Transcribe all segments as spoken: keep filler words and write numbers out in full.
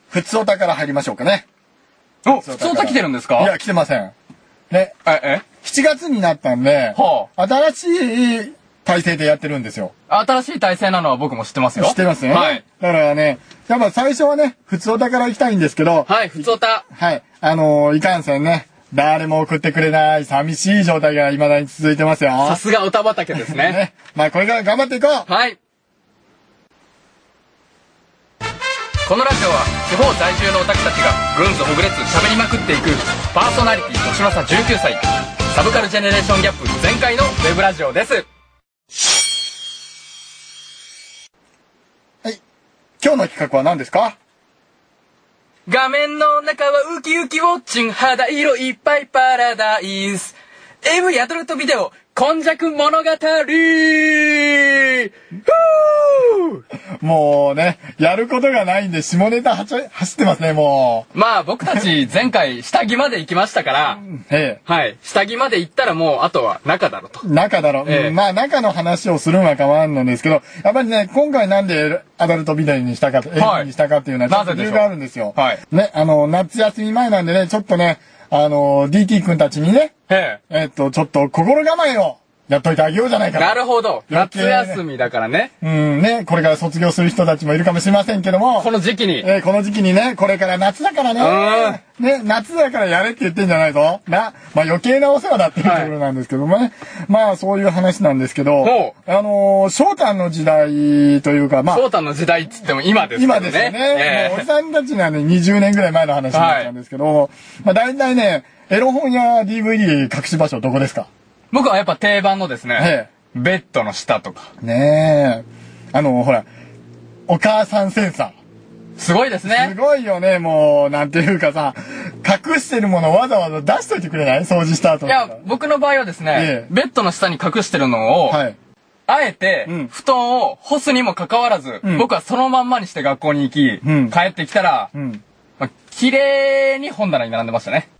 ふつおたから入りましょうかね。 お、ふつおた来てるんですか？ いや、来てません。ね。 え、えしちがつになったんで、 はあ、新しい体制でやってるんですよ。 新しい体制なのは僕も知ってますよ。 知ってますね。 はい。 だからね、やっぱ最初はね、ふつおたから行きたいんですけど、 はい、ふつおた。 はい。あのー、いかんせんね、誰も送ってくれない寂しい状態が未だに続いてますよ。 さすがおた畑ですね。 ね。まあこれから頑張っていこう。 はい。このラジオは地方在住のオタクたちがぐんずほぐれつ喋りまくっていくパーソナリティ年の差じゅうきゅうさいサブカルジェネレーションギャップ全開のウェブラジオです。 はい。今日の企画は何ですか？ 画面の中はウキウキウォッチン肌色いっぱいパラダイス エーブイ アダルトビデオ今昔物語もうね、やることがないんで下ネタはちょ走ってますね、もう。まあ僕たち前回下着まで行きましたから、 ええ、 はい。下着まで行ったらもうあとは中だろと。 中だろ、 ええ、 うん、まあ中の話をするのは構わんのですけど、やっぱりね、今回なんでアダルトビデオにしたか、はい、にしたかっていうのはちょっと理由があるんですよ。 はい。 ね、あの、夏休み前なんでね、ちょっとね、あの、ディーティー 君たちにね、 ええ、えっと、ちょっと心構えをやっといてあげようじゃないかな。 なるほど。夏休みだからね。 うんね、これから卒業する人たちもいるかもしれませんけども。 この時期に。 えー、この時期にね、これから夏だからね。ね、夏だからやれって言ってんじゃないぞ。な、まあ余計なお世話だっていうところなんですけどもね。はい、まあそういう話なんですけど、あのー、翔太の時代というか、まあ。 翔太の時代っつっても今ですね。 今ですよね。えー、もうおじさんたちにはね、にじゅうねんぐらい前の話になっちゃうんですけど、はい、まあ大体ね、エロ本や ディーブイディー 隠し場所どこですか？ 僕はやっぱ定番のですね、ええ、ベッドの下とか。 ねえ。あの、ほら、お母さんセンサー。 すごいですね。 すごいよね、もう、なんていうかさ、隠してるものをわざわざ出しといてくれない？掃除した後。 いや、僕の場合はですね、ええ、ベッドの下に隠してるのを、はい、あえて、うん、布団を干すにもかかわらず、うん、僕はそのまんまにして学校に行き、うん、帰ってきたら、うんまあ、綺麗に本棚に並んでましたね。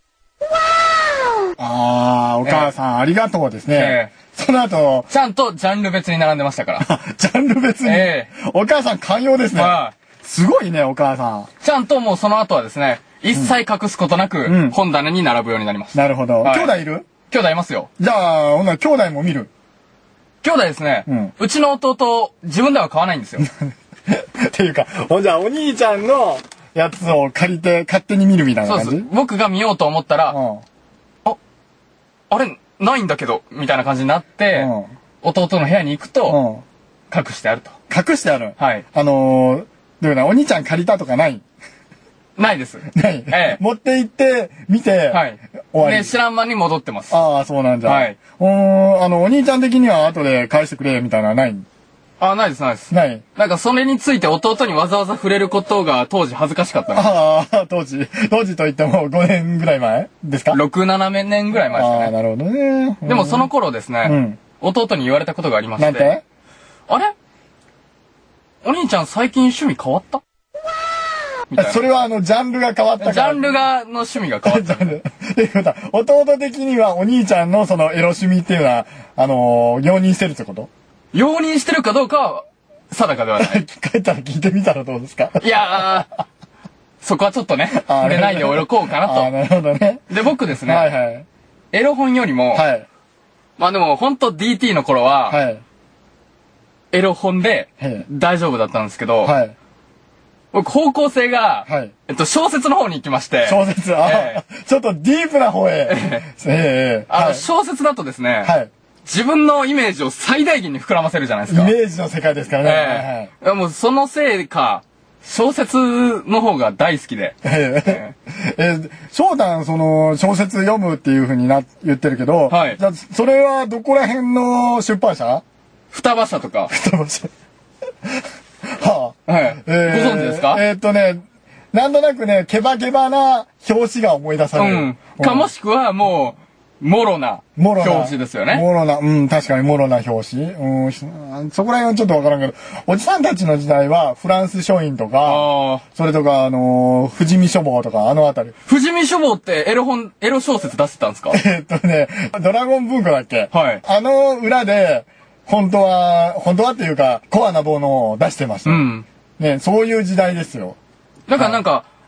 ああ、お母さん、ええ、ありがとうですね。ええ、その後、 ちゃんとジャンル別に並んでましたから。 ジャンル別に、ええ、お母さん寛容ですね。はい、すごいね、お母さん。 ちゃんともうその後はですね、一切隠すことなく、うん、本棚に並ぶようになりました。 なるほど。はい、兄弟いる？ 兄弟いますよ。 じゃあ、ほんなら兄弟も見る？ 兄弟ですね、うん、うちの弟、自分では買わないんですよ。 っていうか、じゃあお兄ちゃんのやつを借りて勝手に見るみたいな感じ？ そうです。僕が見ようと思ったら、うんあれないんだけどみたいな感じになって、うん、弟の部屋に行くと、うん、隠してあると。 隠してある。 はい。 あのー、どういうな、お兄ちゃん借りたとかない？ ないです。 ない。ええ、持って行って見て、はい、終わり。 で知らん間に戻ってます。 ああ、そうなんじゃ。はい。うーん、あのお兄ちゃん的には後で返してくれみたいなのはない？ あ、ないですないです。 ない。 なんかそれについて弟にわざわざ触れることが当時恥ずかしかったです。 ああ、当時。当時といってもごねんぐらい前ですか？ ろく、ななねんぐらい前ですかね。 ああ、なるほどね。 でもその頃ですね、うん、弟に言われたことがありまして。 なんて？ あれお兄ちゃん最近趣味変わった？ みたいな。それはあの、ジャンルが変わったから。 ジャンルが、の趣味が変わった。ジャンル。 弟的にはお兄ちゃんのそのエロ趣味っていうのは、あのー、容認してるってこと？ 容認してるかどうかは定かではない。 帰ったら聞いてみたらどうですか？ いやー、そこはちょっとね、触れないでおこうかなと。 あ、なるほどね。 で、僕ですね、 はいはい、 エロ本よりも、はい、まあでも本当 ディーティー の頃は、はい、エロ本で大丈夫だったんですけど、はい、僕方向性が、はい、えっと、小説の方に行きまして。 小説、あ、えー、ちょっとディープな方へ。えー、えー、あの、はい、小説だとですね、はい、自分のイメージを最大限に膨らませるじゃないですか。 イメージの世界ですからね。 えーはい、もうそのせいか、小説の方が大好きで。 えー、えー、翔太、その、小説読むっていうふうにな、言ってるけど、はい、じゃあ、それはどこら辺の出版社？ 双葉社とか。 双葉社。はあ、 はい。えー、ご存知ですか？ えー、っとね、なんとなくね、ケバケバな表紙が思い出される。 うん。かもしくはもう、もろな表紙ですよね。 もろな、うん、確かにもろな表紙。うん、そこら辺はちょっとわからんけど、おじさんたちの時代はフランス書院とか、それとか、あのー、富士見書房とか、あのあたり。 富士見書房ってエロ本、エロ小説出してたんですか？ えっとね、ドラゴン文庫だっけ？ はい。 あの裏で、本当は、本当はっていうか、コアなものを出してました。うん。ね、そういう時代ですよ。 だからなんか、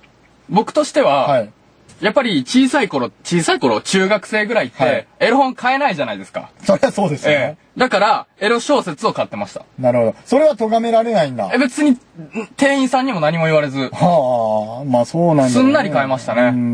僕としては、はい、やっぱり小さい頃、小さい頃、中学生ぐらいって、はい、エロ本買えないじゃないですか。 そりゃそうですよね。 えー、だから、エロ小説を買ってました。 なるほど。それは咎められないんだ。 え、別に、店員さんにも何も言われず。 はあ、まあそうなんだ、ね。 すんなり買えましたね。うん。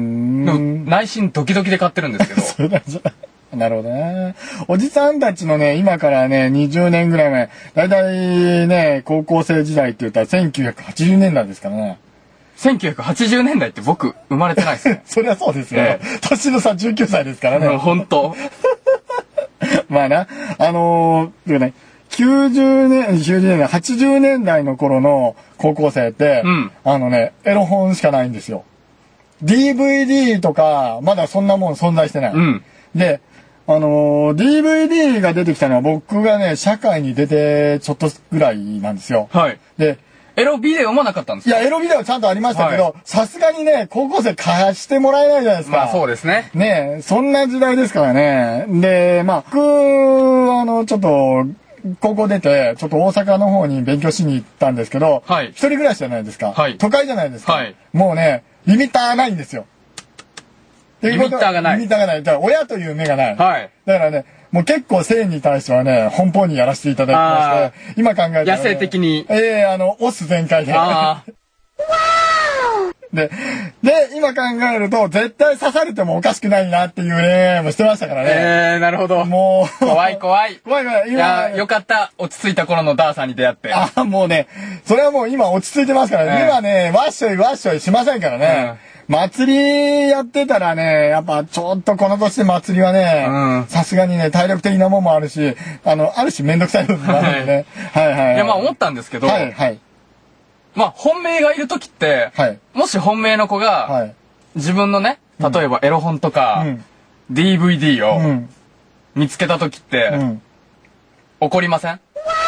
でも内心ドキドキで買ってるんですけど。 そうなんじゃない。なるほどね。おじさんたちのね、今からね、にじゅうねんぐらい前、だいたいね、高校生時代って言ったらせんきゅうひゃくはちじゅうねんだいですからね。 せんきゅうひゃくはちじゅうねんだいって僕、生まれてないですね。 そりゃそうですよ。ええ、年の差じゅうきゅうさいですからね。 もう本当。 まあな、あのー、ね、きゅうじゅうねん、きゅうじゅうねんだい、はちじゅうねんだいの頃の高校生って、うん、あのね、エロ本しかないんですよ。ディーブイディー とか、まだそんなもん存在してない。うん、で、あのー、ディーブイディー が出てきたのは僕がね、社会に出てちょっとぐらいなんですよ。 はい。で、エロビデオもなかったんですか？ いや、エロビデオちゃんとありましたけど、さすがにね、高校生貸してもらえないじゃないですか。 まあそうですね。 ねそんな時代ですからね。で、まあ、僕、あの、ちょっと、高校出て、ちょっと大阪の方に勉強しに行ったんですけど、はい、一人暮らしじゃないですか。はい、都会じゃないですか。はい、もうね、リミッターないんですよ。 リミッターがない。 リミッターがない。だから親という目がない。 はい。 だからね、もう結構性に対してはね、奔放にやらせていただきまして、今考えたら、ね、 野生的に。 ええー、あの、オス全開で。あで、で、今考えると、絶対刺されてもおかしくないなっていう恋愛もしてましたからね。 ええー、なるほど。 もう。 怖い怖い。 怖い怖い。 今いや、よかった。落ち着いた頃のダーさんに出会って。 あ、もうね、それはもう今落ち着いてますからね。えー、今ね、わっしょいわっしょいしませんからね。うん祭りやってたらね、やっぱちょっとこの年で祭りはね、さすがにね、体力的なもんもあるし、あの、ある種めんどくさい部分もあるんでね。はい、はい、はい。 いや、まあ思ったんですけど、はい、はい。まあ本命がいるときって、はい、もし本命の子が、はい、自分のね、例えばエロ本とか、うん、ディーブイディー を見つけたときって、うん、怒りません？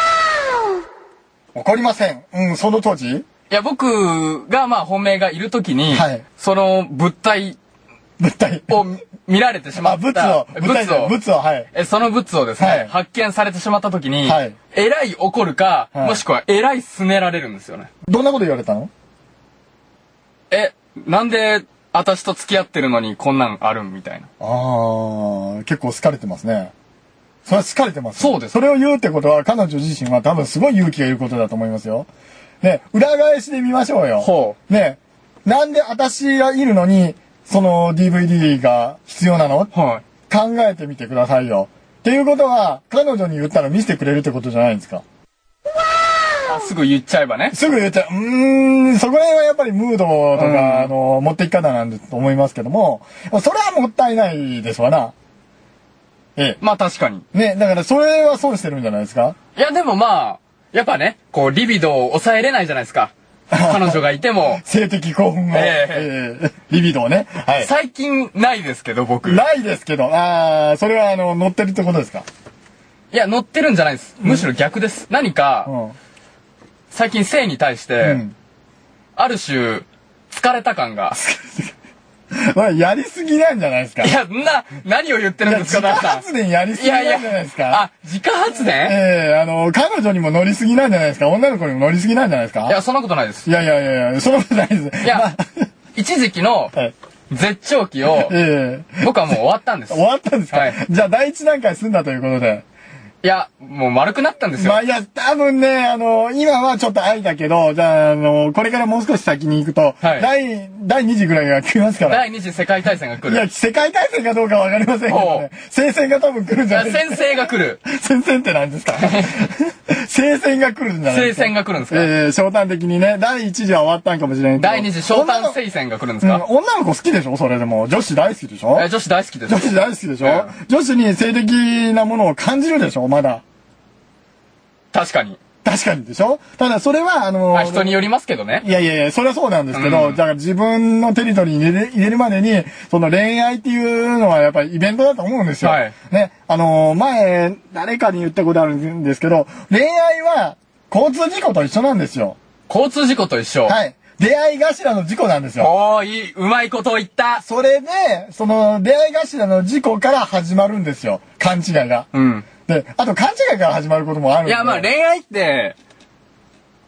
怒りません。うん、その当時いや、僕が、まあ、本命がいるときに、はい、その物体、 物体を見られてしまった。 物を、物を、物を、はい。 え、その物をですね、はい、発見されてしまったときに、はい、えらい怒るか、はい、もしくはえらい拗ねられるんですよね。 どんなこと言われたの？ え、なんで、私と付き合ってるのにこんなんあるんみたいな。 ああ、結構好かれてますね。それは好かれてます。 そうです。 それを言うってことは、彼女自身は多分すごい勇気がいることだと思いますよ。ね、裏返しで見ましょうよ。ほう。ね、なんで私がいるのに、その ディーブイディー が必要なの？はい。考えてみてくださいよ。っていうことは、彼女に言ったら見せてくれるってことじゃないんですか。 あ、すぐ言っちゃえばね。 すぐ言っちゃう。うーん、そこら辺はやっぱりムードとか、うん、あの、持っていき方なんだと思いますけども、それはもったいないですわな。 ええ。まあ確かに。 ね、だからそれは損してるんじゃないですか。 いや、でもまあ、やっぱね、こう、リビドを抑えれないじゃないですか。彼女がいても。 性的興奮を。えー、えー、リビドをね。 はい。最近ないですけど、僕。 ないですけど。ああ、それはあの、乗ってるってことですか？ いや、乗ってるんじゃないです。むしろ逆です。うん、何か、うん、最近性に対して、うん、ある種、疲れた感が。 やりすぎなんじゃないですか。 いや、な、何を言ってるんですか、 自家発電やりすぎなんじゃないですか。いやいやあ、自家発電？ ええー、あの、彼女にも乗りすぎなんじゃないですか。女の子にも乗りすぎなんじゃないですか。 いや、そんなことないです。 いやいやいやいや、そんなことないです。 いや、まあ、一時期の絶頂期を、えー、僕はもう終わったんです。 終わったんですか、はい、じゃあ第一段階済んだということで。 いや、もう丸くなったんですよ。 まあいや、多分ね、あの、今はちょっと愛だけど、じゃあ、あの、これからもう少し先に行くと、はい、第、第二次ぐらいが来ますから。 第二次世界大戦が来る。 いや、世界大戦かどうかわかりませんけどね。聖戦が多分来るんじゃないですか。 先生が来る。 先戦って何ですか？聖戦が来るんじゃないですか。 聖戦が来るんですか？ ええー、昇丹的にね、第一次は終わったんかもしれないけど。 第二次昇丹聖戦が来るんですか？ うん、女の子好きでしょそれでも。女子大好きでしょ？ え、女子大好きです。 女子大好きでしょ、えー、女子に性的なものを感じるでしょまだ。 確かに。 確かにでしょただそれは、あのー、 まあ人によりますけどね。 いやいやいや、それはそうなんですけど、うん、だから自分のテリトリーに入れる、入れるまでに、その恋愛っていうのはやっぱりイベントだと思うんですよ。はい。ね。あのー、前、誰かに言ったことあるんですけど、恋愛は交通事故と一緒なんですよ。 交通事故と一緒？ はい。出会い頭の事故なんですよ。 おー、いい、うまいこと言った。 それで、その出会い頭の事故から始まるんですよ。勘違いが。うん。で、あと勘違いから始まることもあるんで。 いや、まあ恋愛って、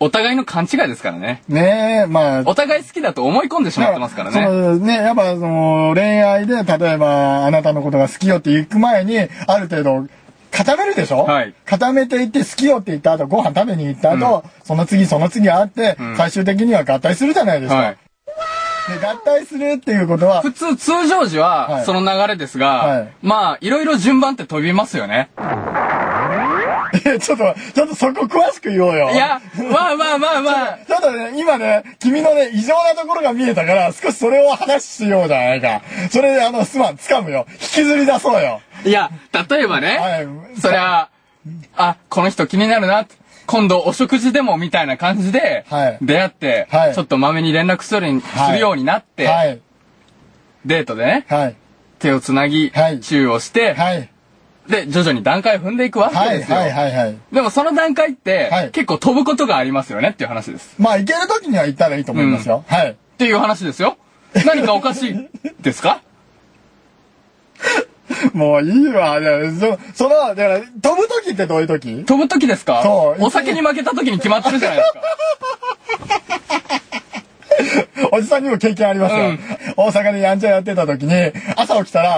お互いの勘違いですからね。 ねえ、まあ。 お互い好きだと思い込んでしまってますからね。 そうね、やっぱその、恋愛で、例えば、あなたのことが好きよって行く前に、ある程度、固めるでしょ、はい、固めていって好きよって言った後、ご飯食べに行った後、うん、その次その次あって、うん、最終的には合体するじゃないですか。はい、で合体するっていうことは。 普通、通常時は、その流れですが、はい、まあ、いろいろ順番って飛びますよね。 え、ちょっと、ちょっとそこ詳しく言おうよ。 いや、まあまあまあまあ。 ちょっとね、今ね、君のね、異常なところが見えたから、少しそれを話しようじゃないか。それで、あの、すまん、掴むよ。引きずり出そうよ。 いや、例えばね、はい、そりゃ、あ、この人気になるな、今度お食事でもみたいな感じで、出会って、はい、ちょっとまめに連絡するに、はい、するようになって、はい、デートでね、はい、手をつなぎ、はい、チューをして、はい、で、徐々に段階を踏んでいくわけですよ。はいはいはいはい。でもその段階って、はい、結構飛ぶことがありますよねっていう話です。 まあ、行ける時には行ったらいいと思いますよ。うん、はい。 っていう話ですよ。何かおかしいですかもういいわ。そ、その、だから、飛ぶ時ってどういう時？ 飛ぶ時ですか？そう。お酒に負けた時に決まってるじゃないですか。おじさんにも経験ありますよ。うん、大阪でやんちゃやってた時に、朝起きたら、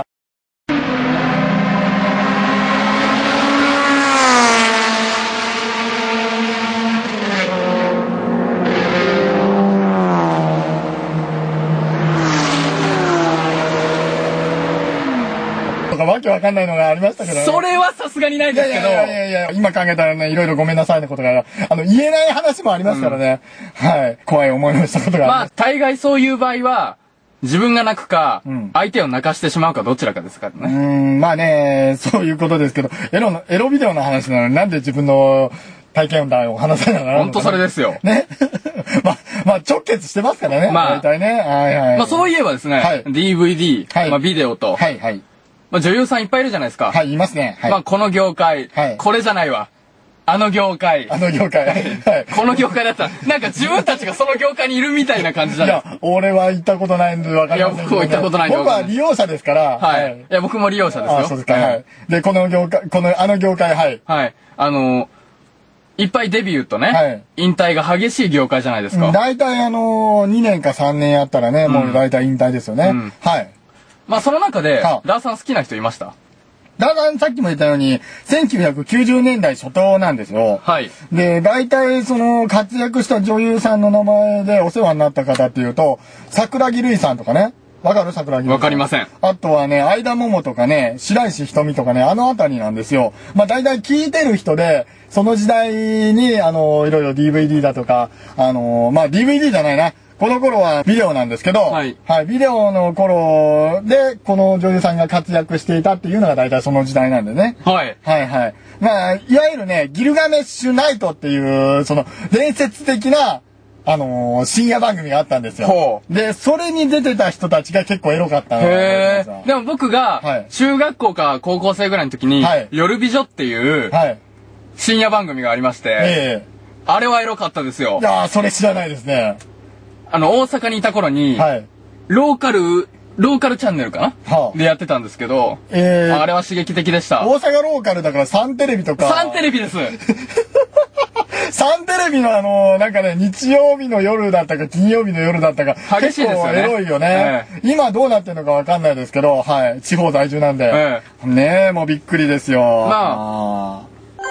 わけわかんないのがありましたけどね。 それはさすがにないですけど。いやいやいやいや、今考えたらね、いろいろごめんなさいのことが、あの、言えない話もありますからね。うん、はい。怖い思いをしたことがあります。 まあ、大概そういう場合は、自分が泣くか、うん、相手を泣かしてしまうかどちらかですからね。 うん、まあね、そういうことですけど、エロの、エロビデオの話なのになんで自分の体験談を話さながら。 本当それですよ。 ね。まあ、まあ、直結してますからね。まあ、大体ね。はいはい。 まあ、そういえばですね、はい、ディーブイディー、はい、まあ、ビデオと、 はいはい。 まあ、女優さんいっぱいいるじゃないですか。 はい、いますね。はい、 まあ、この業界、はい、これじゃないわ。あの業界。 あの業界。はい。 この業界だったら、なんか自分たちがその業界にいるみたいな感じじゃないですか。 いや、俺は行ったことないんで分かりませんけど、ね。いや、 僕は行ったことないんで。 僕は利用者ですから。 はい。はい、いや、僕も利用者ですよ。 あ、そうですか。はい。で、この業界、この、あの業界、はい。 はい。あの、いっぱいデビューとね、はい、引退が激しい業界じゃないですか。 大体あの、にねんかさんねんやったらね、うん、もう大体引退ですよね。うん、はい。 まあ、その中で、ダーさん好きな人いました？ ダーさんさっきも言ったように、せんきゅうひゃくきゅうじゅうねんだい初頭なんですよ。はい。で、大体その活躍した女優さんの名前でお世話になった方っていうと、桜木瑠衣さんとかね。わかる？桜木瑠衣。 わかりません。 あとはね、相田桃とかね、白石瞳とかね、あのあたりなんですよ。まあ大体聞いてる人で、その時代に、あの、いろいろ ディーブイディー だとか、あの、まあ ディーブイディー じゃないな。この頃はビデオなんですけど、はい。はい。ビデオの頃で、この女優さんが活躍していたっていうのが大体その時代なんでね。はい。はいはい。まあ、いわゆるね、ギルガメッシュナイトっていう、その、伝説的な、あのー、深夜番組があったんですよ。ほう。で、それに出てた人たちが結構エロかったの。 へー。でも僕が、中学校か高校生ぐらいの時に、はい、夜美女っていう、はい。深夜番組がありまして、えー、あれはエロかったですよ。 いやー、それ知らないですね。 あの、大阪にいた頃に、はい、ローカル、ローカルチャンネルかな、はあ、でやってたんですけど、えー、あれは刺激的でした。 大阪ローカルだからサンテレビとか。 サンテレビです。 サンテレビのあの、なんかね、日曜日の夜だったか金曜日の夜だったか。 激しいですよね。 エロいよね。えー、今どうなってるのかわかんないですけど、はい。地方在住なんで。えー、ねえ、もうびっくりですよ。まあ。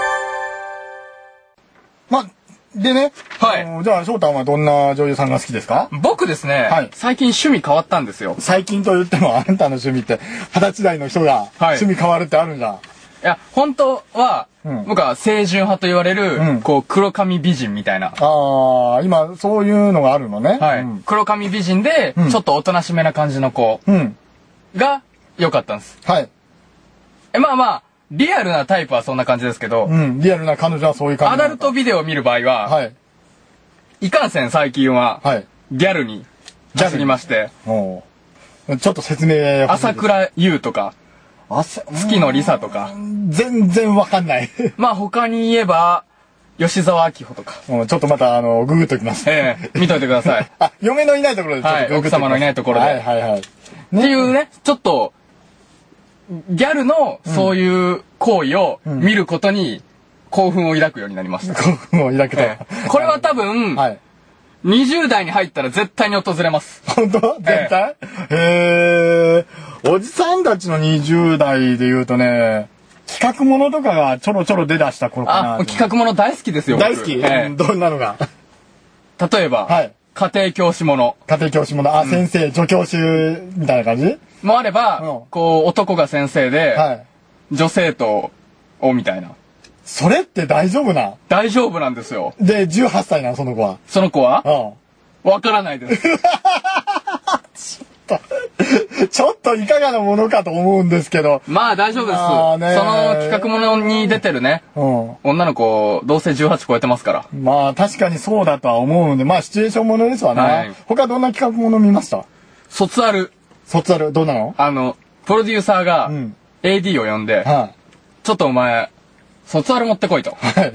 まあ、でね。はい。じゃあ、翔太はどんな女優さんが好きですか？ 僕ですね。はい。最近趣味変わったんですよ。 最近と言っても、あんたの趣味って、二十歳代の人が趣味変わるってあるんじゃん。はい、 いや、本当は、うん、僕は清純派と言われる、うん、こう、黒髪美人みたいな。 ああ、今、そういうのがあるのね。 はい。うん、黒髪美人で、ちょっとおとなしめな感じの子、うん、が、良かったんです。はい。え、まあまあ、リアルなタイプはそんな感じですけど、 うん、リアルな彼女はそういう感じ。 アダルトビデオを見る場合は、はい。いかんせん最近は、はい。ギャルに、走りまして、 おちょっと説明朝倉優とか、月野里沙とか。 全然わかんない。 まあ他に言えば、吉沢明穂とか。 ちょっとまた、あの、ググっときます。 ええー、見といてください。 あ、嫁のいないところでちょっとググっときます。はい、 奥様のいないところで。はいはいはい。ね、っていうね、ちょっと、ギャルのそういう行為を見ることに、 興奮を抱くようになりました。 興奮を抱くと。 えー、これは多分、はい、にじゅう代に入ったら絶対に訪れます。 本当？絶対？へー。おじさんたちのにじゅう代で言うとね、企画ものとかがちょろちょろ出だした頃かな。 あ、企画もの大好きですよ。 大好き、えー、どんなのが例えば、はい、家庭教師もの。 家庭教師もの。あ、うん、先生、助教師みたいな感じもあれば、うん、こう、男が先生で、はい、女生徒をみたいな。 それって大丈夫な？ 大丈夫なんですよ。 で、じゅうはっさいな、その子は。 その子はうん。わからないです。 ちょっといかがなものかと思うんですけど。 まあ大丈夫です。その企画ものに出てるね、うん、女の子、どうせじゅうはち超えてますから。 まあ確かにそうだとは思うんで、まあシチュエーションものですわね。はい、他どんな企画もの見ました？ 卒アル。 卒アル、どんなの？ あの、プロデューサーが エーディー を呼んで、うんはい、ちょっとお前、卒アル持ってこいと。はい、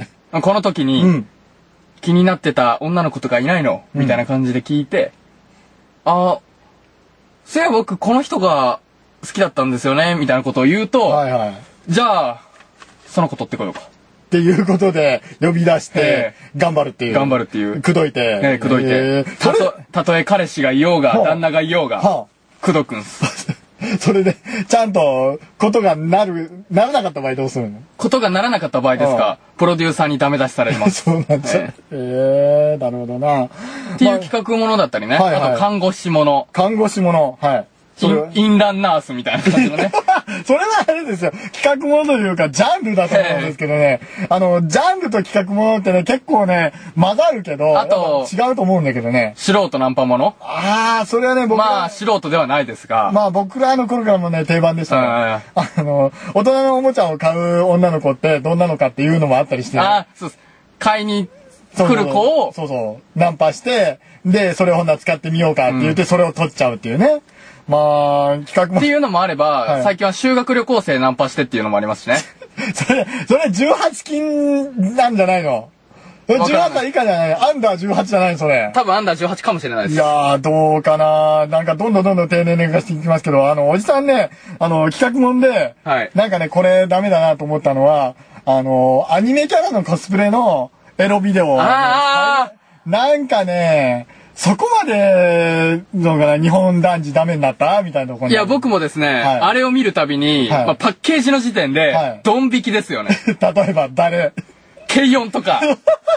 この時に、うん、気になってた女の子とかいないの、みたいな感じで聞いて、うん、ああ、そういえば僕この人が好きだったんですよね、みたいなことを言うと、はいはい、じゃあ、その子取ってこようか。 っていうことで、呼び出して、頑張るっていう。 頑張るっていう。 口説いて。 えー、口説いて。たと、たとえ彼氏がいようが、旦那がいようが、はあ、口説くんす。 それで、ちゃんと、ことがなる、ならなかった場合どうするの？ ことがならなかった場合ですか、プロデューサーにダメ出しされます。 そうなんですよ。ええー、なるほどな。 っていう企画ものだったりね。はいはい、あと、看護師もの。 看護師もの。はい。 インランナースみたいな感じのね。 それはあれですよ。企画ものというか、ジャンルだと思うんですけどね。あの、ジャンルと企画ものってね、結構ね、混ざるけど、あと、違うと思うんだけどね。 素人ナンパもの。 ああ、それはね、僕まあ、素人ではないですが。 まあ、僕らの頃からもね、定番でしたね。あの、大人のおもちゃを買う女の子ってどんなのかっていうのもあったりして、ね。ああ、 そうです。買いに来る子を。 そうそう。ナンパして、で、それをほんなら使ってみようかって言って、うん、それを取っちゃうっていうね。まあ、企画も。 っていうのもあれば、はい、最近は修学旅行生ナンパしてっていうのもありますしね。 それ、それじゅうはち禁なんじゃないの？じゅうはちさい以下じゃない？アンダーじゅうはちじゃないそれ。 多分アンダーじゅうはちかもしれないです。 いやー、どうかな。なんかどんどんどんどん低年齢化していきますけど、あの、おじさんね、あの、企画もんで、はい、なんかね、これダメだなと思ったのは、あの、アニメキャラのコスプレのエロビデオ。ああなんかね、そこまで、のかな、日本男児ダメになったみたいなところに。 いや、僕もですね、はい、あれを見るたびに、はいまあ、パッケージの時点で、はい、ドン引きですよね。 例えば、誰？ 軽音とか。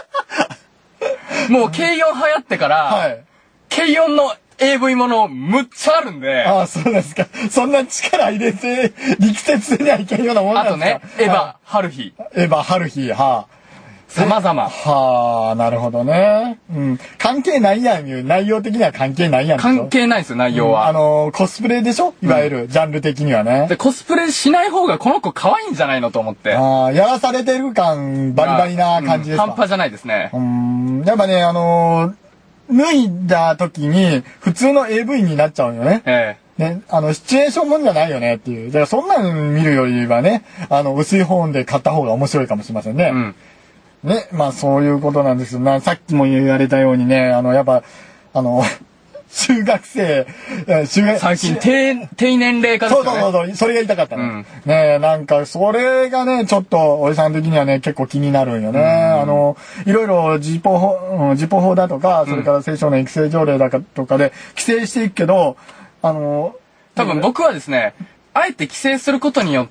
もう軽音流行ってから、はい、軽音の エーブイ ものむっちゃあるんで。 ああ、そうですか。そんな力入れて、力説にはいけんようなもんなんですか。 あとね、エヴァ、ハルヒ。 エヴァ、ハルヒ、はあ。 様々。 はあ、なるほどね。うん。関係ないやん、内容的には関係ないやん。 関係ないですよ、内容は。 うん、あのー、コスプレでしょいわゆる、うん、ジャンル的にはね。 で、コスプレしない方がこの子可愛いんじゃないのと思って。 ああ、やらされてる感、バリバリな感じですか、 うん、半端じゃないですね。 うん。やっぱね、あのー、脱いだ時に、普通の エーブイ になっちゃうよね。ええ。ね、あの、シチュエーションもんじゃないよねっていう。だからそんなの見るよりはね、あの、薄い本で買った方が面白いかもしれませんね。うんね、まあそういうことなんですよ。な、さっきも言われたようにね、あの、やっぱ、あの、中学生、 中学最近低、低年齢化ですよね。 そうそうそう、それが言いたかったね。うん、ねなんか、それがね、ちょっと、おじさん的にはね、結構気になるんよね。うん、あの、いろいろ、自ポ法、自ポ法だとか、それから青少年育成条例だとかで、規制していくけど、あの、 多分僕はですね、あえて規制することによって、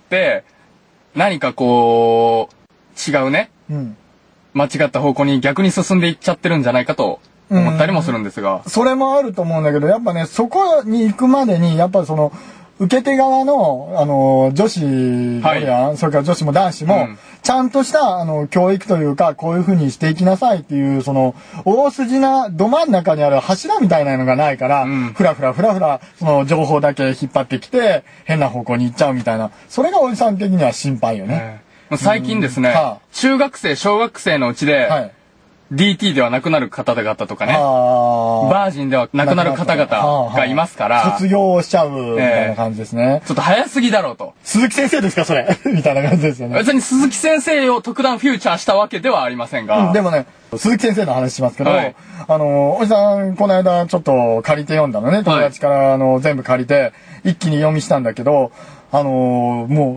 何かこう、違うね。うん間違った方向に逆に進んでいっちゃってるんじゃないかと思ったりもするんですが。 それもあると思うんだけど、やっぱね、そこに行くまでに、やっぱその、受け手側の、あの、女子、はい、それから女子も男子も、うん、ちゃんとした、あの、教育というか、こういうふうにしていきなさいっていう、その、大筋な、ど真ん中にある柱みたいなのがないから、うん、ふらふらふらふら、その、情報だけ引っ張ってきて、変な方向に行っちゃうみたいな、それがおじさん的には心配よね。 最近ですね、はあ、中学生、小学生のうちで、はい、ディーティー ではなくなる方々とかね、バージンではなくなる方々がいますから、 卒業しちゃうみたいな感じですね。 えー、ちょっと早すぎだろうと。 鈴木先生ですか、それみたいな感じですよね。 別に鈴木先生を特段フューチャーしたわけではありませんが。 うん、でもね、鈴木先生の話しますけど、はい、あの、おじさん、この間ちょっと借りて読んだのね、友達からあの全部借りて、一気に読みしたんだけど、あの、もう、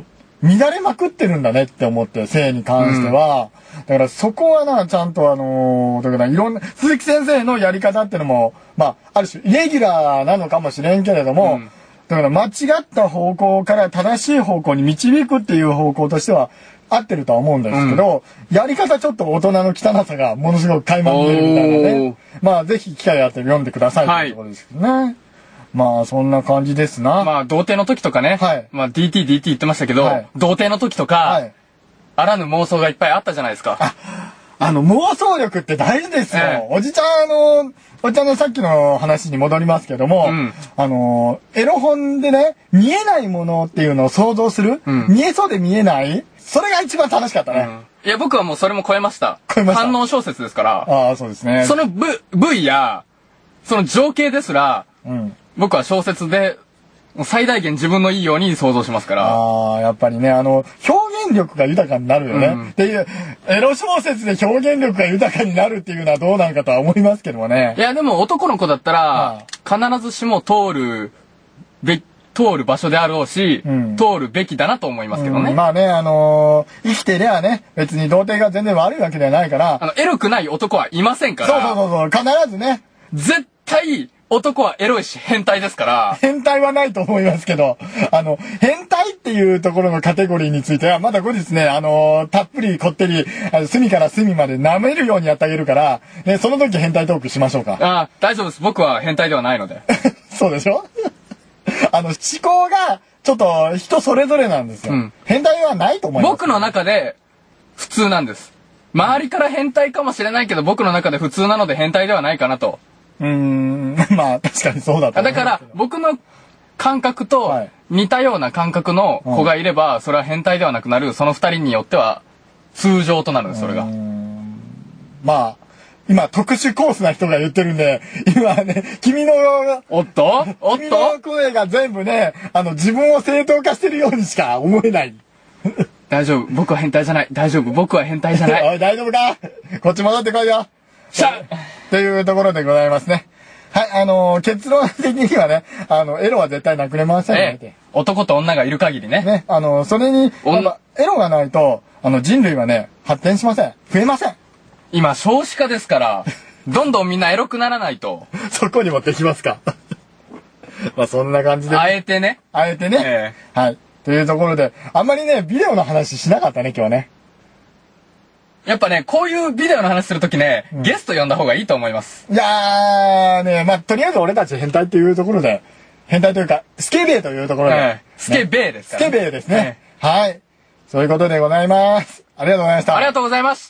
乱れまくってるんだねって思って、性に関しては。うん、だからそこはな、ちゃんとあのー、だからいろんな、鈴木先生のやり方っていうのも、まあ、ある種、イレギュラーなのかもしれんけれども、うん、だから間違った方向から正しい方向に導くっていう方向としては、合ってるとは思うんですけど、うん、やり方ちょっと大人の汚さがものすごく垣間見えるみたいなね。まあ、ぜひ機会あって読んでくださいというところですけどね。はい、まあ、そんな感じですな。 まあ、童貞の時とかね。はい。まあ、ディーティー、ディーティー 言ってましたけど、はい、童貞の時とか、はい、あらぬ妄想がいっぱいあったじゃないですか。 あ、あの、妄想力って大事ですよ。ええ、おじちゃん、あの、おじちゃんのさっきの話に戻りますけども、うん、あの、エロ本でね、見えないものっていうのを想像する、うん、見えそうで見えないそれが一番楽しかったね。うん、 いや、僕はもうそれも超えました。 超えました。 反応小説ですから。 ああ、そうですね。 その部、部位や、その情景ですら、うん、僕は小説で、最大限自分のいいように想像しますから。 ああ、やっぱりね、あの、表現力が豊かになるよね。うん、っていう、エロ小説で表現力が豊かになるっていうのはどうなんかとは思いますけどもね。 いや、でも男の子だったら、必ずしも通るべ、通る場所であろうし、うん、通るべきだなと思いますけどね。 うん、まあね、あのー、生きてりゃね、別に童貞が全然悪いわけではないから。 あの、エロくない男はいませんから。 そうそうそうそう、必ずね。 絶対、男はエロいし変態ですから。 変態はないと思いますけど、あの、変態っていうところのカテゴリーについては、まだ後日ね、あの、たっぷりこってり、隅から隅まで舐めるようにやってあげるから、ね、その時変態トークしましょうか。 ああ、大丈夫です。僕は変態ではないので。 そうでしょあの、思考が、ちょっと人それぞれなんですよ。うん、変態はないと思います。 僕の中で、普通なんです。周りから変態かもしれないけど、僕の中で普通なので変態ではないかなと。 うーん、まあ、確かにそうだと思う。だから、僕の感覚と似たような感覚の子がいれば、それは変態ではなくなる、その二人によっては、通常となるんです、それが。 まあ、今、特殊コースな人が言ってるんで、今ね、君の、 おっとおっと君の声が全部ね、あの、自分を正当化してるようにしか思えない。 大丈夫、僕は変態じゃない。大丈夫、僕は変態じゃない。 おい、大丈夫かこっち戻ってこいよ。 しゃっていうところでございますね。はい、あのー、結論的にはね、あの、エロは絶対なくれませんね、 ええ。男と女がいる限りね。 ね、あのー、それに、エロがないと、あの、人類はね、発展しません。増えません。 今、少子化ですから、どんどんみんなエロくならないと。 そこにもできますか。まあ、そんな感じで。 あえてね。 あえてね。ええ、はい。というところで、あんまりね、ビデオの話しなかったね、今日はね。 やっぱね、こういうビデオの話するときね、うん、ゲスト呼んだ方がいいと思います。 いやー、ね、まあ、とりあえず俺たち変態っていうところで、変態というか、スケベというところで。ね、 スケベですから、 ね。スケベですね、えー。はい。そういうことでございます。ありがとうございました。 ありがとうございました。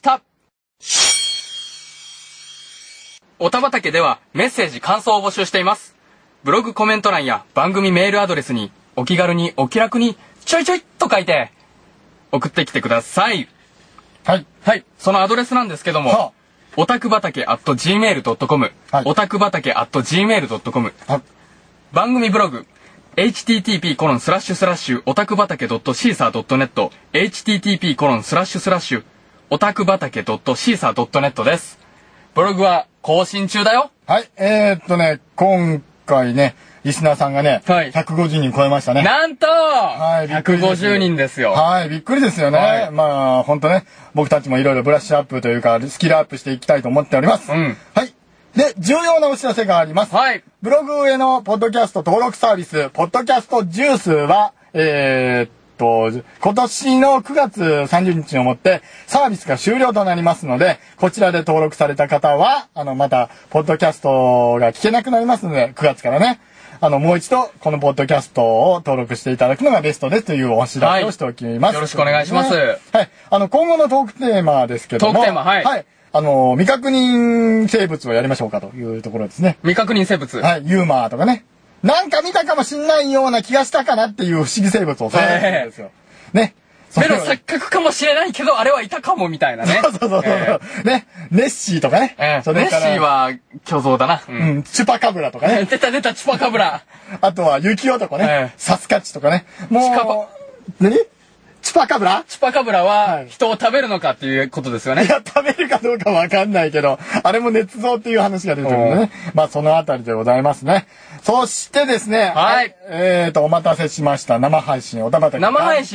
おたばたけではメッセージ感想を募集しています。ブログコメント欄や番組メールアドレスにお気軽にお気楽にちょいちょいと書いて送ってきてください。 はい。 はい。そのアドレスなんですけども、はあ、おたくばたけ アットジーメールドットコム、はい、おたくばたけ アットジーメールドットコム、はい、番組ブログ、エイチティーティーピーコロンスラッシュスラッシュおたくばたけ ドットシーサードットネット エイチティーティーピーコロンスラッシュスラッシュおたくばたけ ドットシーサードットネット です。ブログは更新中だよ。 はい。えー、っとね、今回ね、リスナーさんがね、はい、ひゃくごじゅうにん超えましたね。 なんと、はい、ひゃくごじゅうにんですよ。 はい、びっくりですよね。はい、まあ、ほんとね、僕たちもいろいろブラッシュアップというか、スキルアップしていきたいと思っております。うん。はい。で、重要なお知らせがあります。はい。ブログへのポッドキャスト登録サービス、ポッドキャストジュースは、えー、と今年のくがつさんじゅうにちをもってサービスが終了となりますので、こちらで登録された方は、あの、また、ポッドキャストが聞けなくなりますので、くがつからね、あの、もう一度、このポッドキャストを登録していただくのがベストですというお知らせをしておきます。はい、 よろしくお願いします。 はい。あの、今後のトークテーマですけども。 トークテーマ、はい。 はい。あの、未確認生物をやりましょうかというところですね。 未確認生物。 はい。ユーマーとかね。なんか見たかもしんないような気がしたかなっていう不思議生物を探してるんですよ。ね。 目の錯覚かもしれないけど、あれはいたかもみたいなね。 そうそうそうそう。えー、ね。ネッシーとかね。 えー、それからネッシーは巨像だな。 うん。うん、チュパカブラとかね。 出た出た、チュパカブラ。 あとは雪男ね。えー、サスカッチとかね。もう、 チカパ、 何チュパカブラチュパカブラは人を食べるのかっていうことですよね。 いや、食べるかどうかわかんないけど、あれも捏造っていう話が出てるんでね。まあ、そのあたりでございますね。そしてですね。 はい。 えーと、お待たせしました。生配信、おたばたけ。 生配信。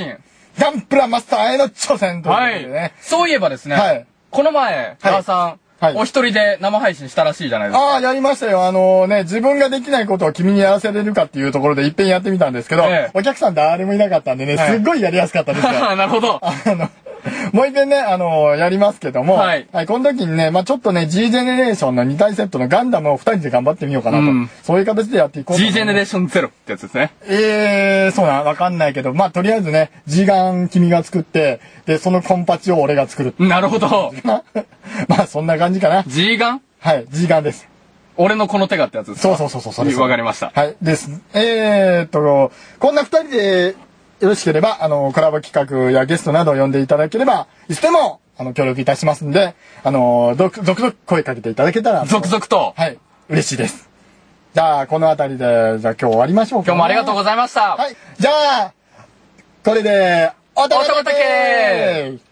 ガンプラマスターへの挑戦ということでね。はい、 そういえばですね、はい、この前、ガーさん、はい、お一人で生配信したらしいじゃないですか。 ああ、やりましたよ。あのね、自分ができないことを君にやらせれるかっていうところで一遍やってみたんですけど、ええ、お客さん誰もいなかったんでね、すっごいやりやすかったですよ。 なるほど。 あの、もう一遍ね、あの、やりますけども、はい。はい、この時にね、まあちょっとね、G ジェネレーションのに体セットのガンダムを二人で頑張ってみようかなと。うん、そういう形でやっていこうと。 G ジェネレーションゼロってやつですね。 ええー、そうな、わかんないけど、まあとりあえずね、G ガン君が作って、で、そのコンパチを俺が作る。 なるほど。 まあそんな感じかな。 G ガン？ はい、G ガンです。 俺のこの手がってやつですか？ そうそうそうそう、 わかりました。 はい、です。えーっと、こんな二人で、よろしければ、あの、コラボ企画やゲストなどを呼んでいただければ、いつでも、あの、協力いたしますんで、あの、続々声かけていただけたら。 続々と。 はい。嬉しいです。じゃあ、この辺りで、じゃあ今日終わりましょうか、ね。 今日もありがとうございました。 はい。じゃあ、これで、おたまたけー